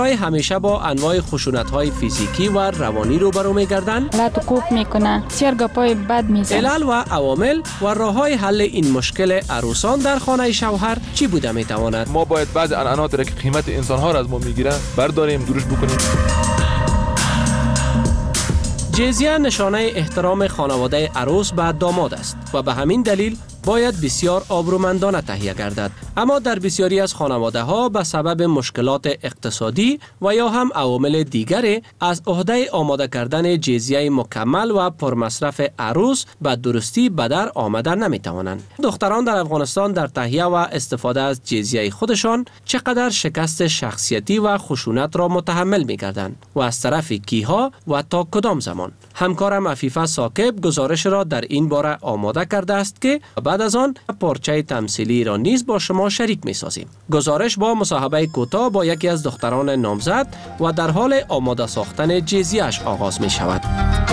همیشه با انواع خشونت‌های فیزیکی و روانی روبرو می‌گردند. لات و کوب میکنه، بسیار گپای بد میزنه. علل و عوامل و راه‌های حل این مشکل عروسان در خانه شوهر چی بوده می‌تواند؟ ما باید بعض عنعنات را که قیمت انسان‌ها را از ما می‌گیرن برداریم، درست بکنیم. جزیه نشانه احترام خانواده عروس به داماد است و به همین دلیل باید بسیار آبرومندانه تهیه گردد. اما در بسیاری از خانواده ها به سبب مشکلات اقتصادی و یا هم عوامل دیگری از عهده آماده کردن جزیه مکمل و پرمصرف عروس به درستی به در آمده نمیتوانند. دختران در افغانستان در تهیه و استفاده از جزیه خودشان چقدر شکست شخصیتی و خشونت را متحمل می‌گردند و از طرف کیها و تا کدام زمان؟ همکارم عفیفه ثاقب گزارش را در این باره آماده کرده است که بعد از آن پارچه تمثیلی را نیز با شما شریک می‌سازیم. گزارش با مصاحبه کوتاه با یکی از دختران نامزد و در حال آماده ساختن جزیه‌اش آغاز می‌شود.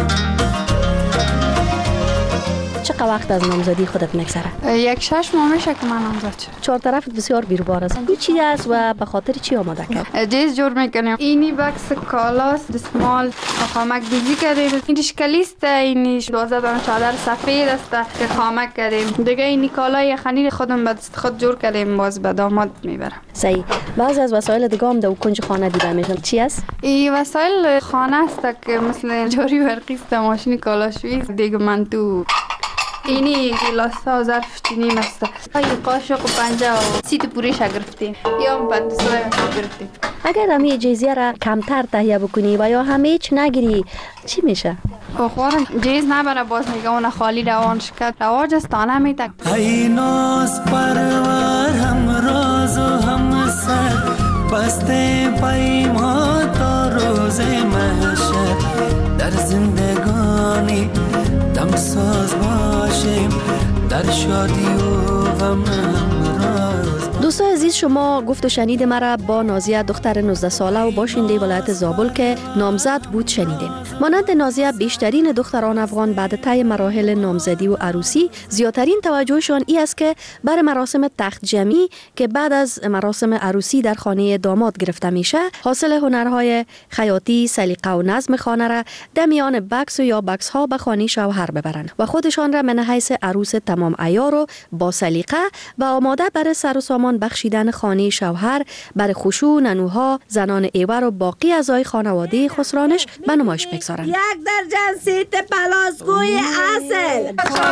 چقدر وقت از نامزدی خودت میگذره؟ 6 ماه میشه که من نامزد شدم. چهار طرفت بسیار بیروبار است. این چی است و به خاطر چی آماده کرد؟ جیز جور میکنیم. اینی بکس کالاست، دستمال، خامک دوزی کردیم. این شکلیست، اینی 12 دانه چادر سفید است که خامک کردیم. دیگه اینی کالای خنیر خودم به دست خود جور کردیم، باز به داماد میبرم. صحیح. بعضی از وسایل دیگه هم در کنج خانه دیده میشن. چی است؟ این وسایل خانه است که مثل جاری برقی است، ماشین کالاشویی دیگه من تو اینی گلاسا و ظرف چینی است. این قاشق و پنجه و سیت پوریش گرفتیم یا بعد سوی گرفتیم. اگر همی جزیه را کمتر تهیه بکنی و یا همه هیچ نگیری چی میشه؟ خوارن جیز نبره، باز میگه اون خالی روان شکر رواج است تا نمیتک. ای ناز پرور هم راز و هم سر بسته پیما تا روز محشر در زندگانی دمساز باشیم در شادی و غم همراز. دوستای عزیز، شما گفت و شنید مرا با نازیه دختر 19 ساله و باشنده ولایت زابل که نامزد بود شنیدیم. مانند نازیه بیشترین دختران افغان بعد طی مراحل نامزدی و عروسی زیادترین توجهشان ای است که بر مراسم تخت جمعی که بعد از مراسم عروسی در خانه داماد گرفته میشه حاصل هنرهای خیاطی، سلیقه و نظم خانه را در میان بکس و یا بکس ها به خانه شوهر ببرند و خودشان را من حیث عروس تمام عیار و با سلیقه و آماده برای سر و سامان بخشیدن خانه شوهر برای خشوع، ننوها، زنان ایور و باقی اعضای خانواده خسرانش به نمایش بگذارند. 1 درجن سیت پلاسگوی اصل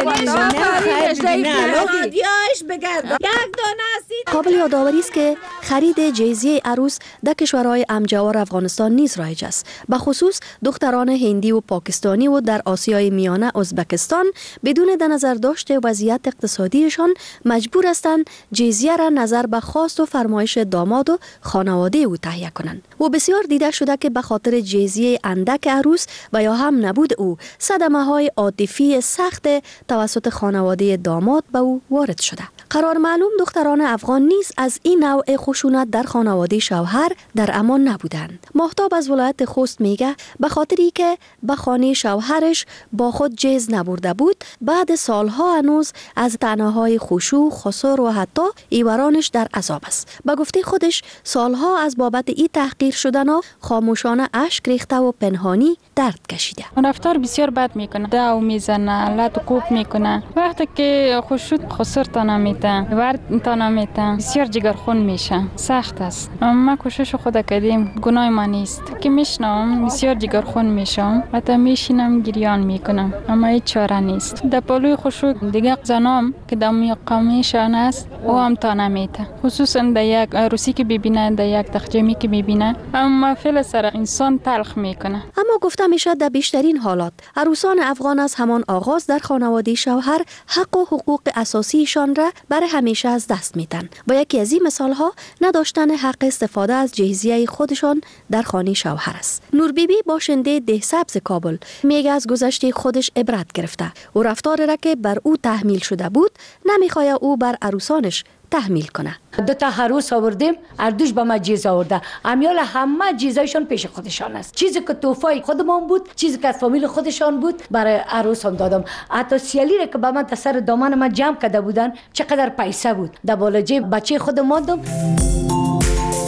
قابل یادآوری است که خرید جزیه عروس در کشورهای همجوار افغانستان نیز رایج است. به خصوص دختران هندی و پاکستانی و در آسیای میانه ازبکستان بدون در نظر داشته وضعیت اقتصادیشان مجبور هستند جزیه را نظر به خواست و فرمایش داماد و خانواده او تهیه کنند. و بسیار دیده شده که به خاطر جزیه اندک عروس و یا هم نبود او صدمه های عاطفی سخت توسط خانواده داماد به او وارد شده. قرار معلوم دختران افغان نیز از این نوع خشونت در خانواده شوهر در امان نبودند. ماهتاب از ولایت خوست میگه به خاطری که به خانه شوهرش با خود جز نبرده بود بعد سالها هنوز از طعنه‌های خشوع، خسر و حتی ایورانش در عذاب است. به گفته خودش سالها از بابت این تحقیر شدن ها خاموشانه اشک ریخته و پنهانی درد کشیده. رفتار بسیار بد میکنه، داو میزنه، لط و کوب میکنه. وقتی که خشوع خسر تا نمیته، ورد تا نمیته، بسیار جگرخون میشه. سخت است. ما کوشش خود کردیم، گناه ما نیست. که میشنم بسیار جگرخون میشم، حتی میشینم گریان میکنم، اما هیچ چاره نیست. در پلوی خشوع دیگه زنام که در قومیشان است او هم تا نمیته. خصوصا در یک عروسی که ببینه، در یک تخجمی که ببینه، اما فعل سر انسان تلخ میکنه. اما گفته میشه در بیشترین حالات عروسان افغان از همان آغاز در خانواده شوهر حق و حقوق اساسیشان را برای همیشه از دست میدن. و یکی از این مثال ها نداشتن حق استفاده از جهیزیه خودشان در خانه شوهر است. نور بیبی باشنده دهسبز کابل میگه از گذشته خودش عبرت گرفته و رفتار را که بر او تحمیل شده بود نمیخواد او بر عروسانش تحمیل کنه. 2 عروس آوردیم، اردوش به ما جیز آورده. امیال همه جیزایشان پیش خودشان است. چیزی که توفای خودمان بود، چیزی که از فامیل خودشان بود برای عروسان دادم. حتی سیالی را که به من سر دامن من جمع کرده بودن چقدر پیسه بود. در بالا جیب بچه خودم ماندم.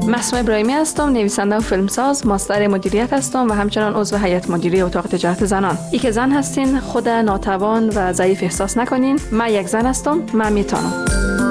مسموع ابراهیمی هستم، نویسنده و فیلمساز، ماستر مدیریت هستم و همچنان عضو هیئت مدیره اتاق تجارت زنان. ای که زن هستین خود ناتوان و ضعیف احساس نکنین. من یک زن هستم، من میتونم.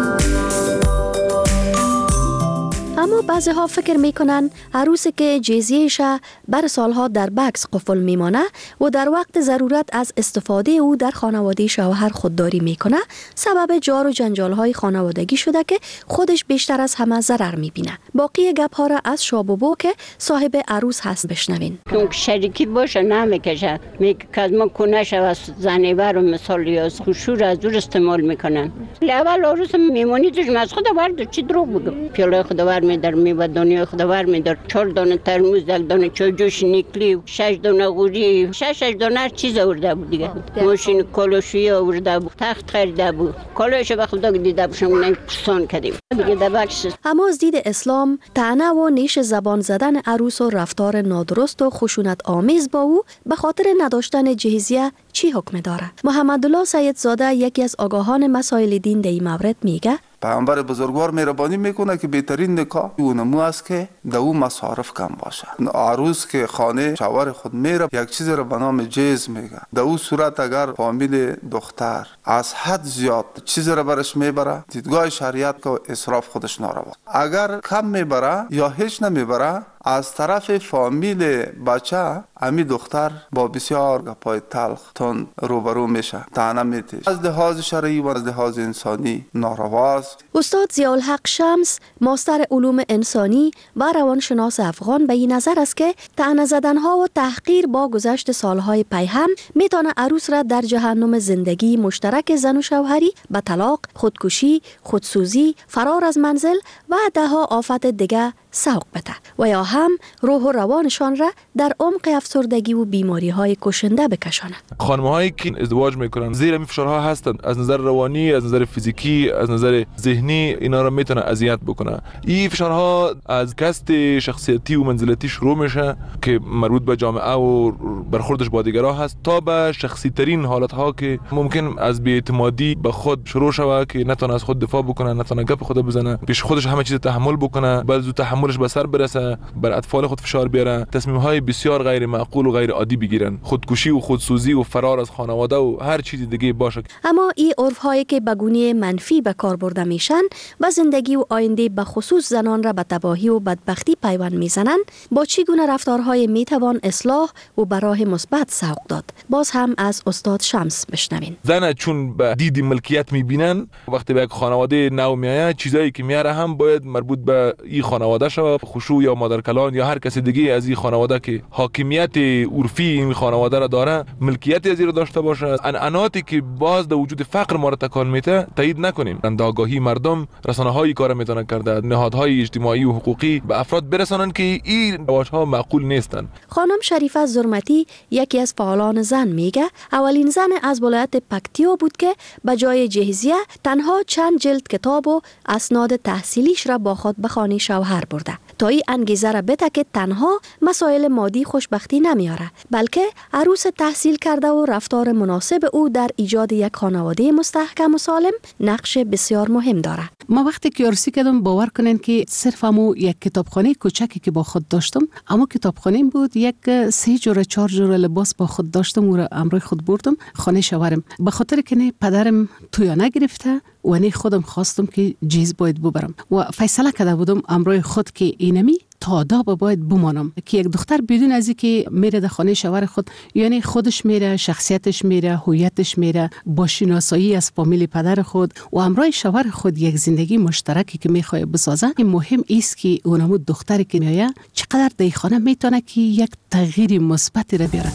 اما بعضی ها فکر میکنن عروسی که جزیه‌اش بر سالها در بکس قفل میمانه و در وقت ضرورت از استفاده او در خانواده شوهر خودداری میکنه سبب جار و جنجال های خانوادگی شده که خودش بیشتر از همه ضرر میبینه. باقی گپ ها را از شابوبو که صاحب عروس هست بشنوین. که شریکی باشه نمیکشه، میگه که از ما کنش و زنیبر و مثال یا خوشور از دور استعمال میکنن. اول عروس میمونی دوش از خدا ورد چی دروغ بگم. پیاله خدا در میوه دانه خودور میدار 4 دانه ترموز، 1 دانه چای جوش نیکلی، 6 دانه غوری، 6 دانه هر چیز آورده بود دیگه. ماشین کالاشویی آورده بود، تخت خریده بود. کالایش به خدا دیده باشم نپرسان کردیم دیگه در بکس. اما از دید اسلام طعنه و نیش زبان زدن عروس و رفتار نادرست و خشونت آمیز با او به خاطر نداشتن جهیزیه چی حکم داره؟ محمدالله سیدزاده یکی از آگاهان مسائل دین در این مورد میگه پیامبر بزرگوار مهربانی میکنه که بهترین نکاح اونمو است که در اون مصارف کم باشه. عروس که خانه شوهر خود میره یک چیز رو به نام جیز میگه. در اون صورت اگر فامیل دختر از حد زیاد چیز رو برش میبره دیدگاه شریعت که اسراف خودش ناروا. اگر کم میبره یا هیچ نمیبره از طرف فامیل بچه امی دختر با بسیار گپای تلخ تون روبرو میشه، طعنه میده. از لحاظ شرعی و از لحاظ انسانی نارواست. استاد ضیاءالحق شمس ماستر علوم انسانی و روانشناس افغان به این نظر است که طعنه زدنها و تحقیر با گذشت سالهای پی هم میتونه عروس را در جهنم زندگی مشترک زن و شوهری به طلاق، خودکشی، خودسوزی، فرار از منزل و دهها آفت دیگه سوق بده و یا هم روح و روانشان را در عمق افسردگی و بیماری های کشنده بکشانه. خانم هایی که ازدواج میکنن زیر این فشارها هستند، از نظر روانی، از نظر فیزیکی، از نظر ذهنی اینا را میتونه اذیت بکنه. این فشارها از کست شخصیتی و منزلتی شروع میشه که مربوط به جامعه و برخوردش با دیگرها هست تا به شخصی ترین حالت ها که ممکن از بی‌اعتمادی به خود شروع شوه که نتونه از خود دفاع بکنه، نتونه گپ خود بزنه، پیش خودش همه چیز تحمل بکنه، بعد زود تحملش به سر برسه، بر اطفال خود فشار بیاره، تصمیم‌های بسیار غیر معقول و غیر عادی بگیرن، خودکشی و خودسوزی و فرار از خانواده و هر چیز دیگه باشه. اما این عرف‌هایی که به گونه منفی به کار برده میشن و زندگی و آینده به خصوص زنان را به تباهی و بدبختی پیوند میزنن، با چگونه رفتارهای میتوان اصلاح و به راه مثبت سوق داد؟ باز هم از استاد شمس بشنوین. زن چون به دید ملکیت میبینن وقتی به یک خانواده نو میآید، چیزایی که میاره هم باید مربوط به این خانواده شود، خشوع یا مادرکلان یا هر کسی دیگه از این خانواده که حاکمیت عرفی این خانواده را داره ملکیت از این را داشته باشه. عنعناتی که باز در وجود فقر ما را تکان میده تایید نکنیم. آگاهی مردم، رسانه‌های کار میتونن کرده، نهادهای اجتماعی و حقوقی به افراد برسانن که این روش‌ها معقول نیستن. خانم شریفه زرمتی یکی از فعالان زن میگه اولین زن از ولایت پکتیا بود که به جای جهیزیه تنها چند جلد کتاب و اسناد تحصیلیش را با خود به خانه شوهر برده تا این انگیزه را بده که تنها مسائل مادی خوشبختی نمیاره، بلکه عروس تحصیل کرده و رفتار مناسب او در ایجاد یک خانواده مستحکم و سالم نقش بسیار مهم داره. ما وقتی که عروسی کردم باور کنین که صرف همو یک کتابخانه کوچکی که با خود داشتم، اما کتابخانه بود، یک 3 جور 4 جور لباس با خود داشتم و امروی خود بردم خانه شوهرم، به خاطر که نه پدرم تویا نگرفته و نه خودم خواستم که جیز باید ببرم و فیصله کرده بودم امروی خود که اینمی تا آداب باید بمانم که یک دختر بدون از اینکه میره در خانه شوهر خود، یعنی خودش میره، شخصیتش میره، هویتش میره، با شناسایی از فامیل پدر خود و همراه شوهر خود یک زندگی مشترکی که میخواد بسازه. مهم است که اونمو دختری که میایه چقدر در خانه میتونه که یک تغییر مثبتی را بیاره.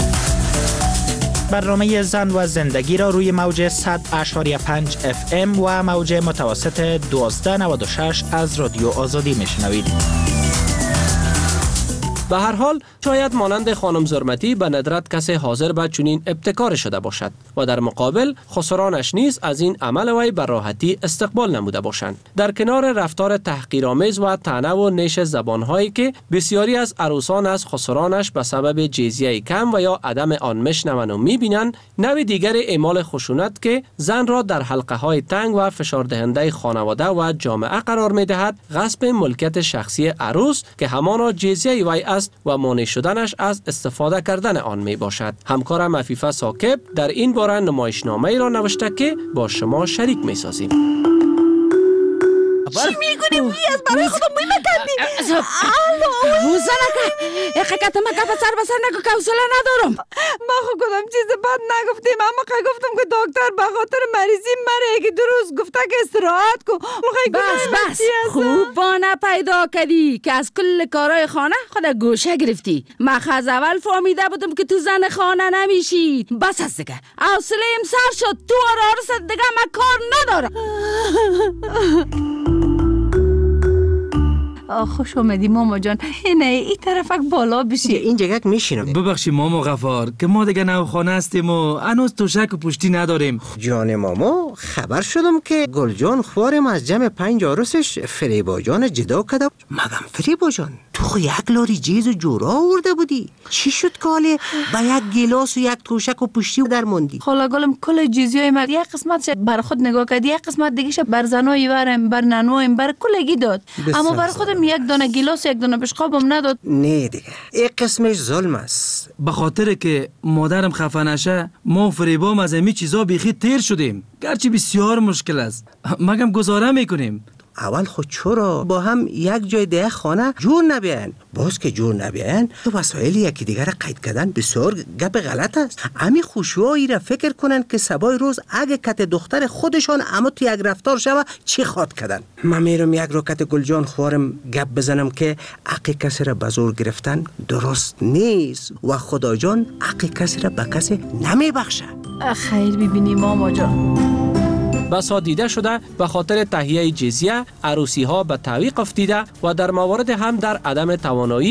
برنامه زن و زندگی را روی موج 100.5 FM و موج متوسط 1296 از رادیو آزادی میشنوید. به هر حال شاید مانند خانم زرمتی به ندرت کسی حاضر به چنین ابتکار شده باشد و در مقابل خسرانش نیز از این عمل وی به راحتی استقبال نموده باشند. در کنار رفتار تحقیرآمیز و طعنه و نیش زبانهایی که بسیاری از عروسان از خسرانش به سبب جزیه کم و یا عدم آن میشنوند و میبینند، نوع دیگر اعمال خشونت که زن را در حلقه های تنگ و فشار دهنده خانواده و جامعه قرار میدهد، غصب ملکیت شخصی عروس که همانا جزیه وی است و مانع شدنش از استفاده کردن آن می باشد. همکارم عفیفه ثاقب در این باره نمایشنامه را نوشته که با شما شریک می سازیم. چی میگونی وی از برای خودم می مکندی؟ روزه نکه اقیقت ما که سر بسر نکو که حوصله ندارم. ما خود کدام چیز بد نگفتیم، اما که گفتم که دکتر به خاطر مریضی مره یکی دو روز گفته که استراحت کو. بس خوب بانه پیدا کردی که از کل کارهای خانه خود گوشه گرفتی. ما از اول فهمیده بودم که تو زن خانه نمیشی. بس است دیگه حوصله ام سر شد، تو عروست دیگه من کار ندارم. خوش اومدی ماما جان. اینه این طرفک بالا بشی. این جگک میشینم. ببخشی ماما غفار که ما دیگه نو خانه هستیم و هنوز توشک و پشتی نداریم. جان ماما خبر شدم که گلجان خوارم از جمع 5 عروسش فریبا جان جدا کرده. مگم فریبا جان تو خو یک لاری جیز و جورا آورده بودی؟ چی شد که حاله با یک گیلاس و یک توشک و پشتی در موندی؟ خاله گلم کل جیزیای من یک قسمتش بر خود نگاه کرد، یک قسمت دیگهش بر زنای ورم، بر ننوایم، بر کلگی داد. اما بر خودم یک دانه گیلاس یک دانه بشقابم نداد. نه دیگه این قسمش ظلم است. به خاطر که مادرم خفه نشه ما و فریبام از همین چیزا بیخی تیر شدیم، گرچه بسیار مشکل است مگم گزاره میکنیم. اول خود چرا با هم یک جای ده خانه جور نبیان؟ باز که جور نبیان تو وسایل یکی دیگر را قید کردن بسیار گپ غلط است. امی خوشوایی را فکر کنن که سبای روز اگه کت دختر خودشان اما تو یک رفتار شوه چی خواد کردن. من میرم یک راکت گلجان خوارم گپ بزنم که حق کسی را به زور گرفتن درست نیست و خدا جان حق کسی را به کسی نمیبخشه. خیر ببینی ماما جان. بسا دیده شده به خاطر تهیه جزیه عروسی ها به تعویق افتیده و در موارد هم در عدم توانایی